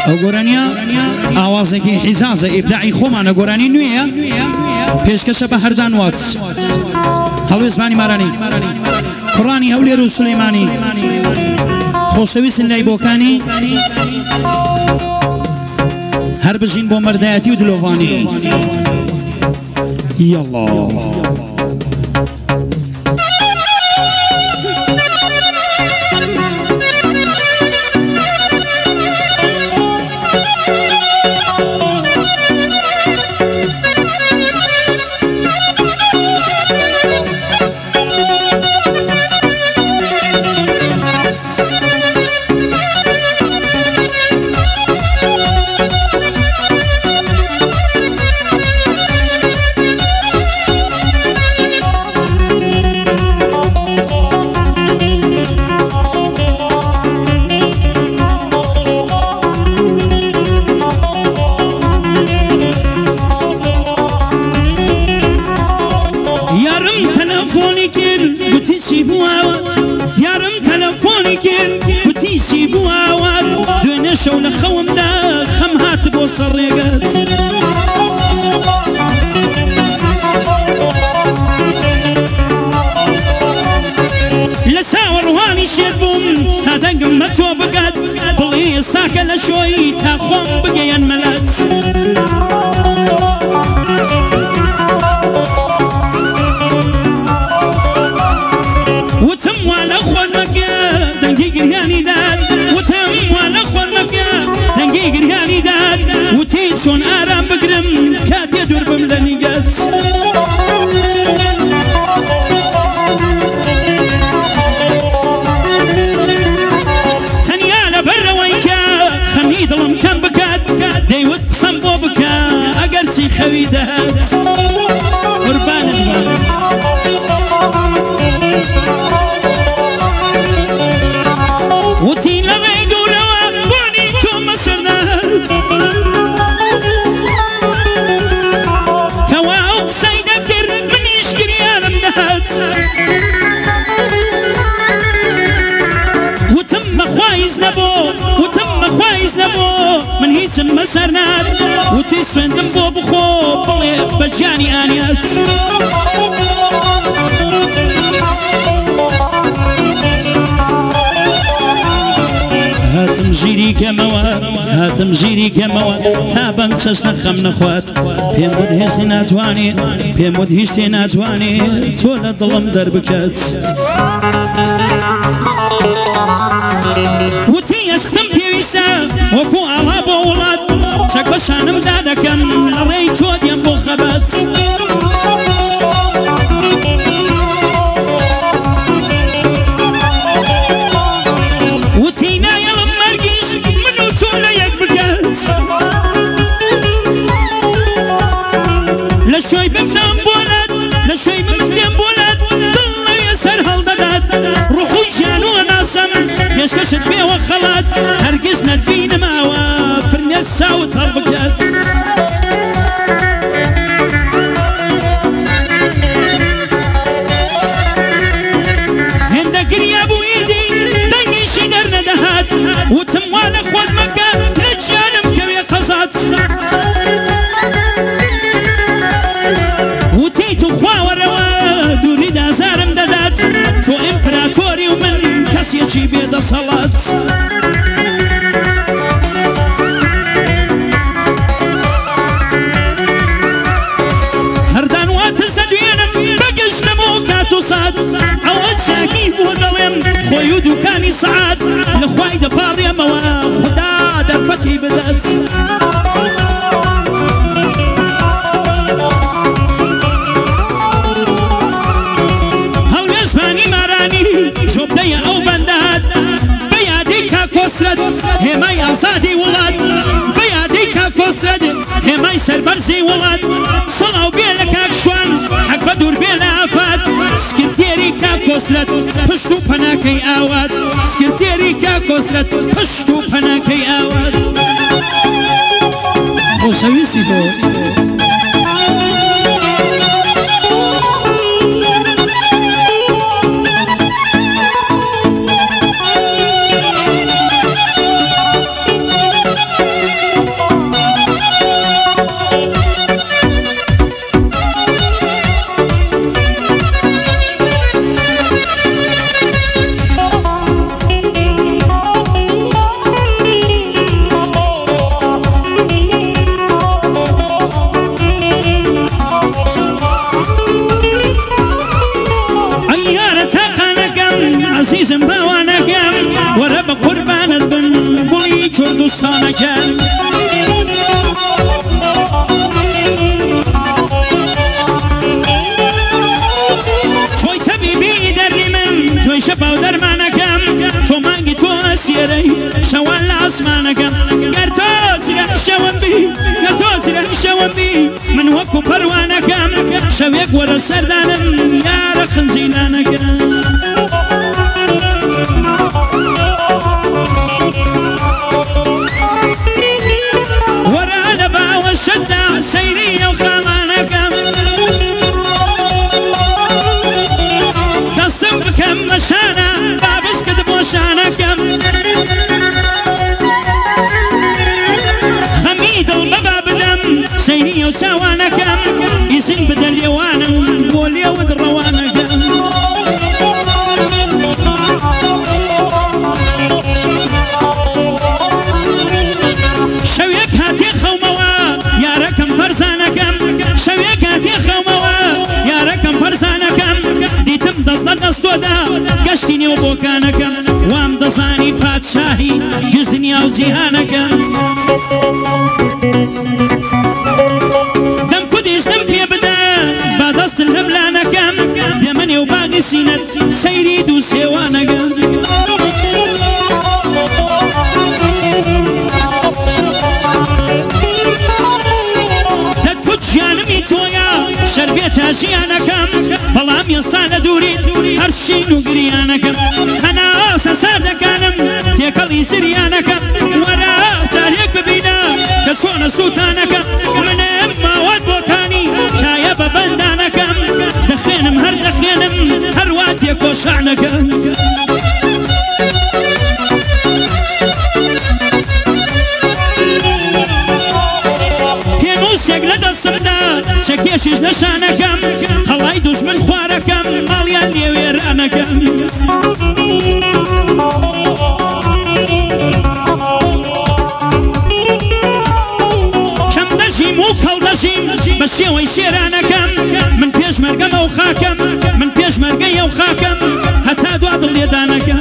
ئەو گۆرانیە ئاوازێکی حیزازە ئیبداعی خۆمانە گۆرانی نوێیە پێشکەشە بە هەردان وات هەڵوێ زمانی مارانی قڕانی هەولێر و سولەیمانی خۆشەویستن لای بۆکانی هەر بژین بۆ مەردایەتی و دلۆڤانی یەڵڵا شو لخوم دا خم هات بو سرقت لساور واني شدبم هذا قمتو بقد بلي ساكا لشوي تاخوم بقيان ملات وتم وانا اخوان مكا دنقي قرياني داد وتم وانا اخوان مكا دنقي قرياني داد وتيد شون ارام بقرم كات يدور بملانيقات تنيالا برا ويكا خميد لم كان بكات ديوت قسم بو بكا اقرسي خويدات قربان دبان وتي لغي قولوا بوني توم سرنات كواوك سيدكر من يشكري انا مدهات وتم خوايز نبو من هيت مسرنات وتي سندم بو بخو بلي بجاني انيات هاتم جيري كموا تابم تسنا خم نخوات بيم ودهشتي ناتواني تولا ظلم دربكات وتي استم في وساس وكو على بولاد شك شانم دادكم لريت وديم بو خبات لشوي بمدام بولد لشوي بمدام بولد ضل يسر هالددات روحي جانو ناسم يشكشت بيه وخلات هرقزنا الدين ماوا فرني الساوت هالبقات هندك يا ابو ايدي دنقي شدر ندهات وتموانا خود مكة لجانم كوي قصات وتيتو خوا وروا دوري دا زارم دادات تو امبراطوري ومن كاس يجي بيدا صلاة هردان واتزد وينم بقش نموكاتو صاد اواد شاكيب ودلم خويو دوكاني سعاد لخواي دفار يا موا خدا درفتي بدات او بندات بياديك كسرد هماي اوصادي ولاد بياديك كسرد هماي سربرزي ولاد صلاو بيلك اكشوان حق بدور بيلا افاد سكرتيري كسرد پشتو پناكي اواد سكرتيري كسرد پشتو پناكي اواد خوشويسي تو دوستانەکەم تۆی تەبیبی دەردی من تۆی شەفا و دەرمانەکەم تۆ مانگی تۆ ئەسیێرەی شەوان لە ئاسمانەکەم گەر تۆ زرە شەوم بی گەر تۆ زرە شەوم بی من وەکو پەروانەکەم شەوێک وەرە سەردانم یارە خنجیلانەکەم وەرە لە باوەشەتدا سەیری ئەو خاڵانەکەم دەستم بکەم بەشانە بابشکت بۆ شانەکەم خەمی دڵ بەبا بدەم سەیری ئەو چاوانەکەم ئیزن بدە لێوانم بۆ لێوت ڕەوانەکەم شەوێک هاتی خەومەوە یارەکەم فەرزانەکەم شەوێک هاتی خەومەوە یارەکەم فەرزانەکەم دیتم دەست لە دەستۆدا گەشتی نێو بۆکانەکەم وام دەزانی پادشاهی گشت دنیا و جیهانەکەم دەم کودیشتم پێ بدە با دەستن لە بلانەکەم دێمە نێو باغی سینەت سەیری دوو سێوانەکەم ژیانمی تۆیە شەربێتە ژیانەکەم بەڵام ئێستا لە دووریت هەر شین و گریانەکەم هەنا ئاسە ساردەکانم تێکەڵی زریانەکەم وەرە جارێک ببینە کە چۆنە سووتانەکەم منم ماوەت بۆکانی کایە بە بەندانەکەم دەخێنم هەر دەخێنم هەروە تێکۆشانەکەم پێنووسێک لە دەستمدا چەکێشیش نەشانەکەم هەڵای دوژمن خوارەکەم ماڵیان لێوێرانەکەم کەم دەژیم و کەڵ دەژیم بە شێوەی شێرانەکەم من پێشمەرگەمە و خاکەم من پێشمەرگەیە و خاکەم هەتا دوا دڵێدانەکەم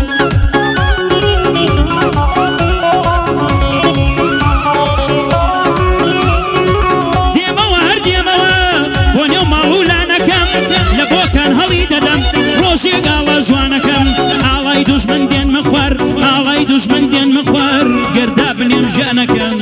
گاڵە جوانەکەم ئاڵای دوژمن دێنمە خوار ئاڵای دوژمن دێنمە خوار گەردا بنێم ژیانەکەم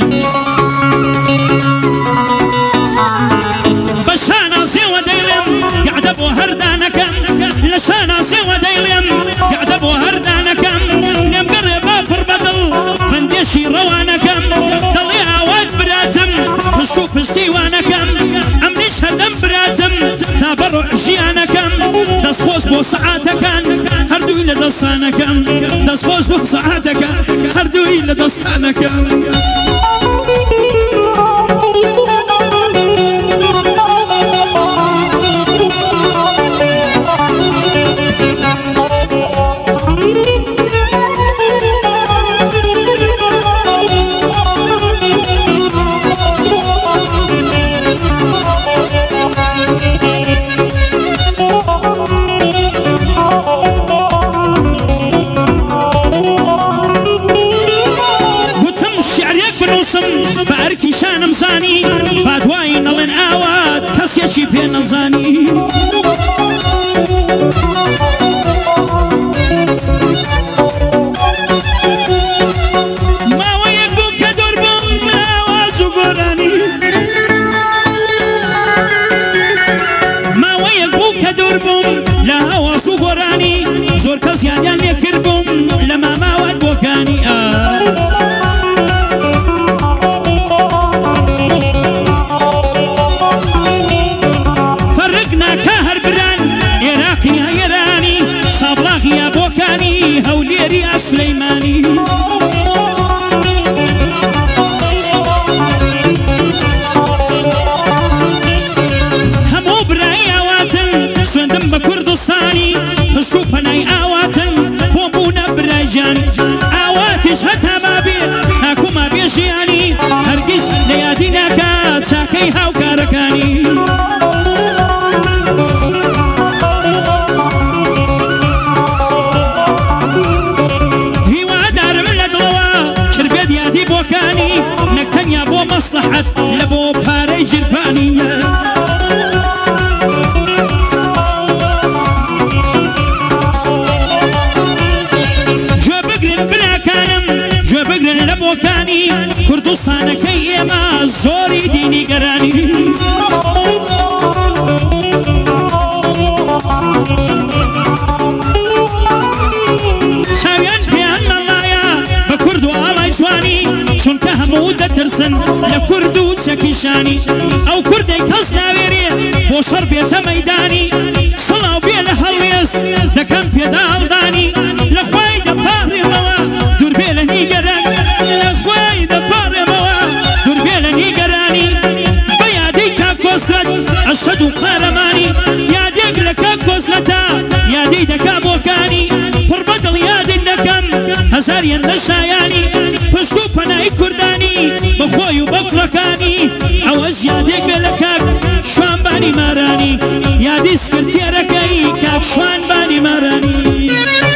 بە شاناسێوە دەیڵێم گەعدە بۆ هەردانەکەم لە شاناسێوە دەیڵێم گەعدە بۆ هەردانەکەم لێم گەڕێ با پڕ بەدڵ بەندێشی ڕەوانەکەم دەڵێ ئاوات براتم پشت و پشتیوانەکەم ئەمریش هەردەم براتم تا بەڕۆ ژیانەکەم دەستخۆش بۆ سەعاتەکان هەردووی لە دەستانەکەم دەستخۆش بۆ سەعاتەکان هەردووی لە دەستانەکەم بە ئەرکی شانم زانی با دوایی نەڵێن ئاوات کەسێکی پێ نەزانی ماوەیەک بوو کە دوور بووم لە ئاواز و گۆرانی ماوەیەک بوو کە دوور بووم لە ئاواز و گۆرانی زۆر کەس یادیان لێ کرد بووم لە ماماوات بۆکانی هەولێری ئاسلەیمانی هەموو برای ئاواتن سوێندم بە کوردستانی پشت و پەنای ئاواتن بۆ بوونە برایجان ئاواتیش هەتا بابێت هاکوما بێژیانی هەرگیز لە یادی ناکات چاکەی هاوکارەکانی هیوادارم لە دڵەوە کربێت یادی سرعت لبو پاره جرفانیه جو بگرن براکانم جو بگرن لبوکانی کردستانەکەی ئێمە زۆری دینی گەرانی چاویان پێیان مەڵایە بە کورد و ئاڵای جوانی چونکە هەموو دەترسن لە کورد و چەکیشانی ئەو کوردەی کەس ناوێرێ بۆ شەڕ بێتە مەیدانی سڵاو بێ لە هەڵوێز دەکەم پێدا هەڵدانی لە خوای دەپاڕێمەوە دوور بێ لە نیگەران لە خوای دەپاڕێمەوە دوور بێ لە نیگەرانی بە یادەی کاک کۆسرەت ئەشەد و قارەمانی یادێک لە کاک کۆسرەتە یادەی دەکا بۆکانی پڕ بەدڵ یادت دەکەم هەزار یەندە شایانی پشت و پەنای کوردانی بەخۆی و بەکوڵەکانی ئەوەش یادێکە لە کاک شوانبانی مارانی یادی سکرتێرەکەی کاک شوانبانی مارانی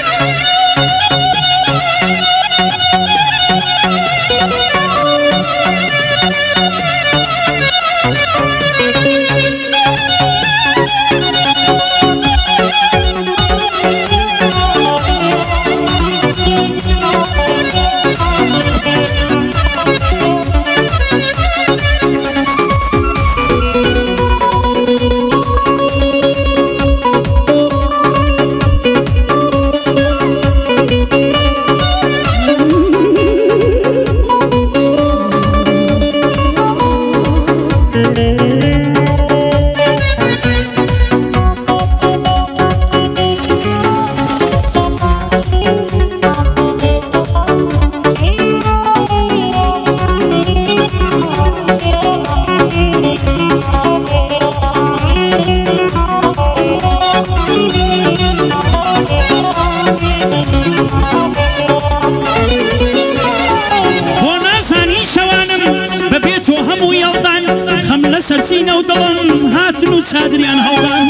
سەرسینە و دڵم هاتن و چادریان هەڵدان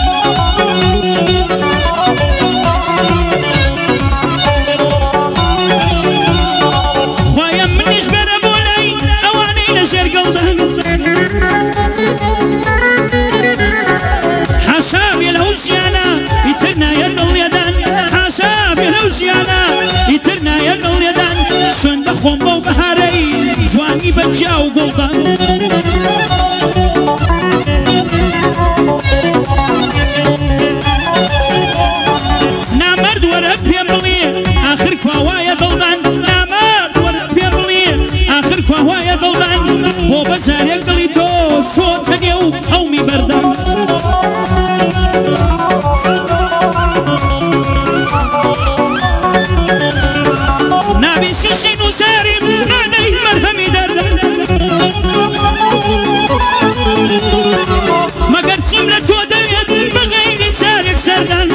خۆیان منیش بەرە بۆ لای ئەوانەی لە ژێر گەڵدان حاشا بێ لەو ژیانە ئیتر نایە دڵێدان حاشا بێ لەو ژیانە ئیتر نایە دڵێدان سوێن دەخۆم بەو بەهارەی جوانی بەجیا و گوڵدان بۆ بەجارێک دڵی تۆ چۆتە نێو ئەومی بەردان نابی شیشی نووساریم نادەی مەرهەمی دەردان مەگەر چیم لە تۆ دەوێت بەغەیری چارێک سەردان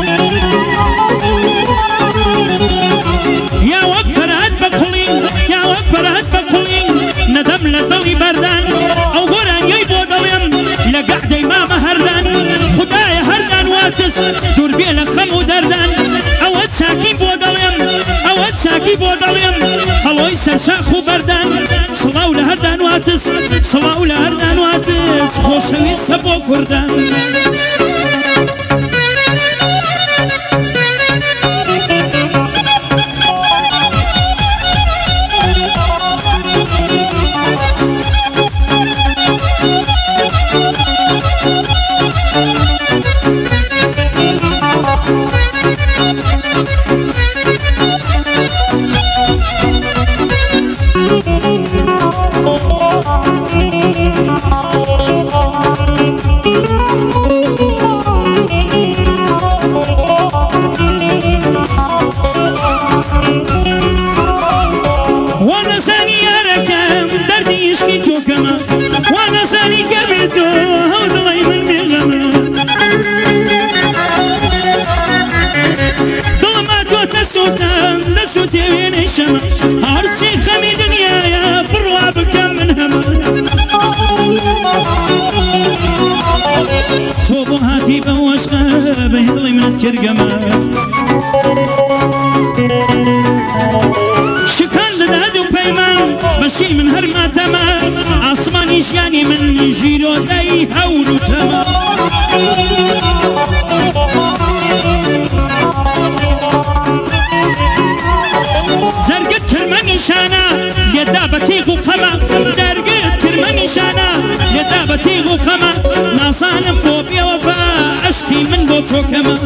یا وەک فەرهاد بە قوڵین یا وەک فەرهاد بە قوڵین نەدەم لە دڵی بەردان ئەو گۆرانیەی بۆ دەڵێم لە گەعدەی مامە هەردان خودایە هەردان واتس دوور بێ لە خەم و دەردان ئەوە چاکی بۆ دەڵێم ئەوە چاکی بۆ دەڵێم هەڵۆی سەرشاخ و بەردان سڵاو لە هەردان واتس سڵاو لە هەردان واتس خۆشەویستە بۆ کوردان هەرچی خەمی دنیایە بڕوا بکەم من هەمە تۆ بۆ هاتی بە وەشقە بە هێڵی منت کردگەمە شکان دەدات و پەیمان بەشی من هەرماتەمە ئاسمانی ژیانی من ژیرۆدەی هەور و تەمە جەرگت کرمە نیشانە لێدا بە تیغ و قەمە جەرگت کرمە نیشانە لێدا بە تیغ و قەمە نازانم بۆ بێوەفا عەشقی من بۆ تۆ کەمە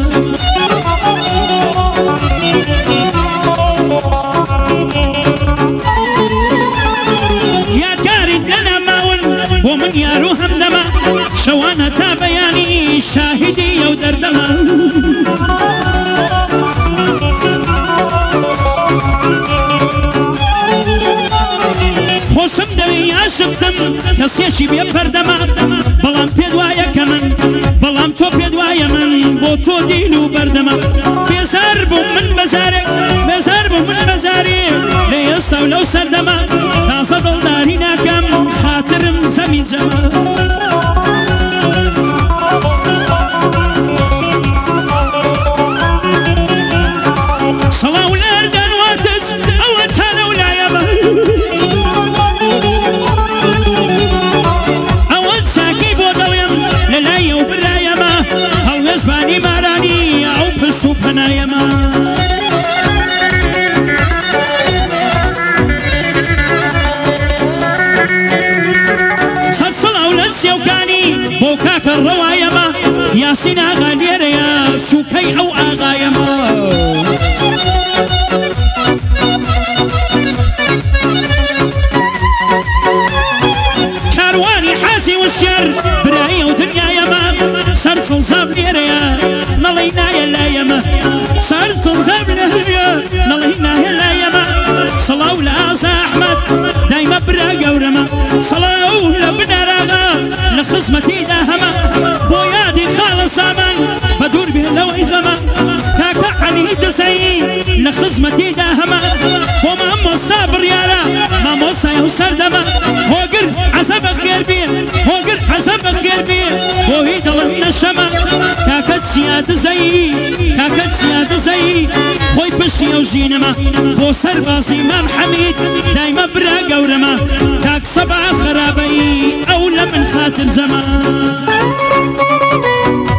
یادگاریت لەنا ماون بۆ من یار و هەمدەمە شەوانە تا بەیانی شاهیدی ئەو دەردەمە خۆشم دەوێ عاشقتم کەسێکی بێ پەردەمە بەڵام پێت وایە کە من بەڵام تۆ پێت وایە من بۆ تۆ دیل و بەردەمە بێزار بووم من بەزارێک بێزار بووم من بەزارێک لە ئێستا و لەو سەردەمە تازە دڵداری ناکەم خاترم زەمی جەمە سەڵاو لەردان واتز ئەوە تانە و لایەمە ئەوە چاکی بۆ دەڵێم لە لایە و برایەمە هەڵوێزبانی مارانی ئەو پشت و پەنایەمە سەد سەڵاو لە سێوکانی بۆ کاکە ڕەوایەمە یاسین ئاغا لێرەیە سووکەی ئەو ئاغایەمە کاروانی حازی وشیار برایی ئەو دنیایەمە سەر سڵزاب لێرەیە نەڵی نایە لایەمە سەر سڵزاب لێرەیە نەڵی نایە لایەمە سەڵاو لە ئازا ئەحمەد دایمە برا گەورەمە سەڵاو لە بناراغا لە خزمەتیدا هەمە بۆ یادی خاڵە سامان بە دوور بێ لەوەی غەمە کاکە عەلی دەزایی لە خزمەتیدا هەمە بۆ مامۆستا بڕیارە مامۆستای ئەو سەردەمە هۆگر عەزە بەخێر بێ هۆگر عەزە بەخێر بێ بۆهی دڵم نەشەمە کاکە چیا دزایی کاکە چیا دزایی خۆی پشتی ئەو ژینەمە بۆ سەربازی مام حەمید دایمە برا گەورەمە کاک سەبا خەرابەی ئەو لە من خاتر زەمە